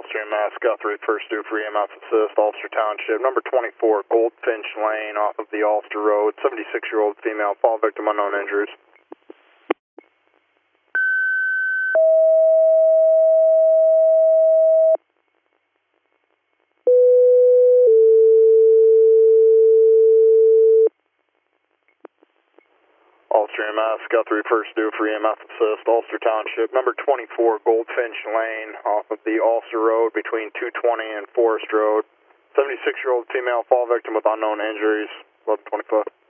Officer EMS, Guthrie, first due for EMS assist, Ulster Township, number 24, Goldfinch Lane, off of the Ulster Road, 76-year-old female, fall victim, unknown injuries. Ulster EMS, Guthrie, first due for EMS assist, Ulster Township, number 24, Goldfinch Lane, off of the Ulster Road between 220 and Forest Road. 76-year-old female, fall victim with unknown injuries, 1125.